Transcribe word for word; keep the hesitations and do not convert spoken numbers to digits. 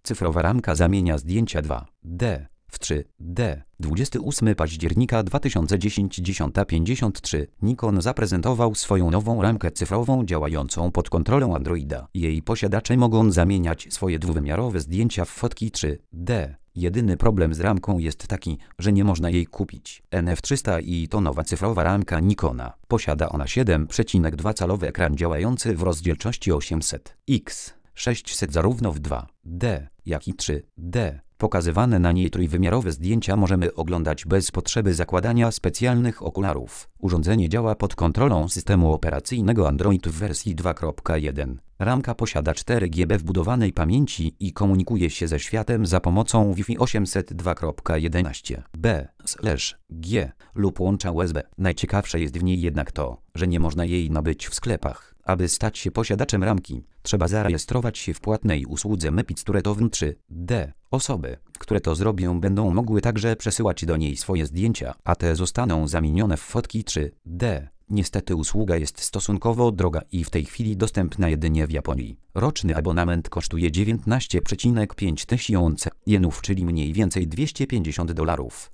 Cyfrowa ramka zamienia zdjęcia dwa D w trzy D. dwudziestego ósmego października dwa tysiące dziesiątego dziesiąta pięćdziesiąt trzy Nikon zaprezentował swoją nową ramkę cyfrową działającą pod kontrolą Androida. Jej posiadacze mogą zamieniać swoje dwuwymiarowe zdjęcia w fotki trzy D. Jedyny problem z ramką jest taki, że nie można jej kupić. N F trzysta i to nowa cyfrowa ramka Nikona. Posiada ona siedem przecinek dwa calowy ekran działający w rozdzielczości osiemset na sześćset zarówno w dwa D, jak i trzy D. Pokazywane na niej trójwymiarowe zdjęcia możemy oglądać bez potrzeby zakładania specjalnych okularów. Urządzenie działa pod kontrolą systemu operacyjnego Android w wersji dwa kropka jeden. Ramka posiada cztery G B wbudowanej pamięci i komunikuje się ze światem za pomocą Wi-Fi osiemset dwa kropka jedenaście B G lub łącza U S B. Najciekawsze jest w niej jednak to, że nie można jej nabyć w sklepach. Aby stać się posiadaczem ramki, trzeba zarejestrować się w płatnej usłudze Mepicture trzy D. Osoby, które to zrobią, będą mogły także przesyłać do niej swoje zdjęcia, a te zostaną zamienione w fotki trzy D. Niestety usługa jest stosunkowo droga i w tej chwili dostępna jedynie w Japonii. Roczny abonament kosztuje dziewiętnaście przecinek pięć tysiąca jenów, czyli mniej więcej dwieście pięćdziesiąt dolarów.